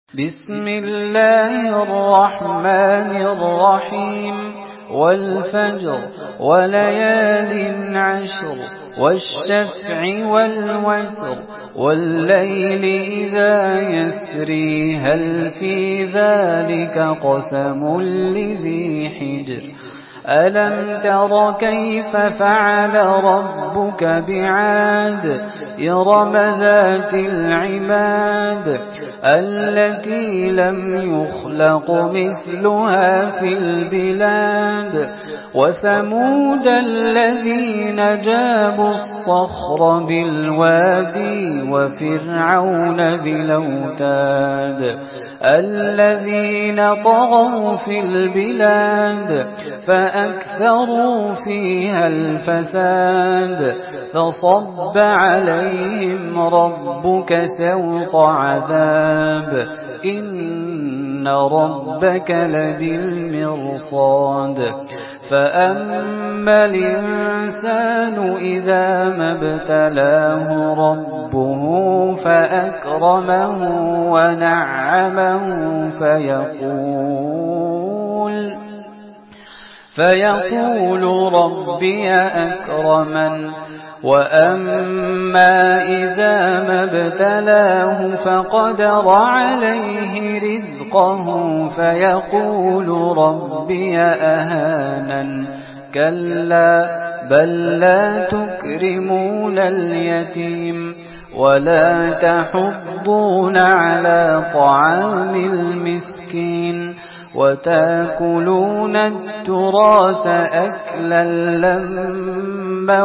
بسم الله الرحمن الرحيم والفجر وليال عشر والشفع والوتر والليل إذا يسري هل في ذلك قسم لذي حجر ألم تر كيف فعل ربك بعاد إرم ذات العماد التي لم يخلق مثلها في البلاد وثمود الذين جابوا الصخر بالوادي وفرعون ذي الأوتاد الذين طغوا في البلاد فأكثروا فيها الفساد فصب عليهم ربك سوط عذاب إن ربك لبالمرصاد فأما الإنسان إذا ما ابتلاه ربه فأكرمه ونعمه فيقول ربي أكرمن وأما إذا ما ابتلاه فقدر عليه رزقه فيقول ربي أهانن كلا بل لا تكرمون اليتيم ولا تحضون على طعام المسكين وتأكلون التراث أكلا لما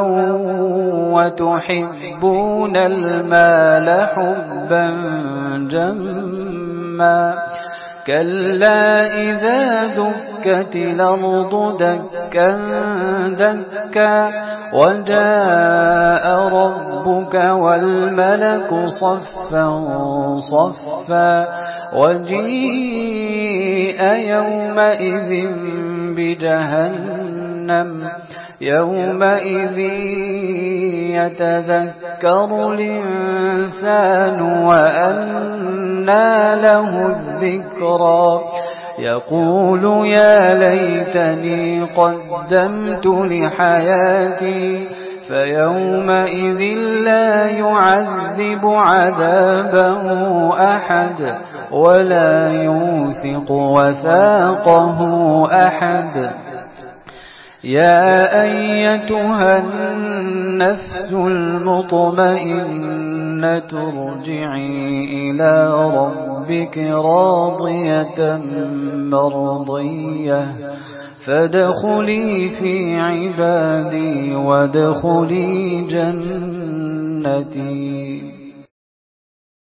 وتحبون المال حبا جما كلا إذا دكت الأرض دكا دكا وجاء ربك والملك صفا صفا وجيء يومئذ بجهنم يومئذ يتذكر الإنسان وأنى له الذكرى يقول يا ليتني قدمت لحياتي فيومئذ لا يعذب عذابه أحد ولا يوثق وثاقه أحد يا أيتها النفس المطمئنة ارجعي إلى ربك راضية مرضية فادخلي في عبادي وادخلي جنتي.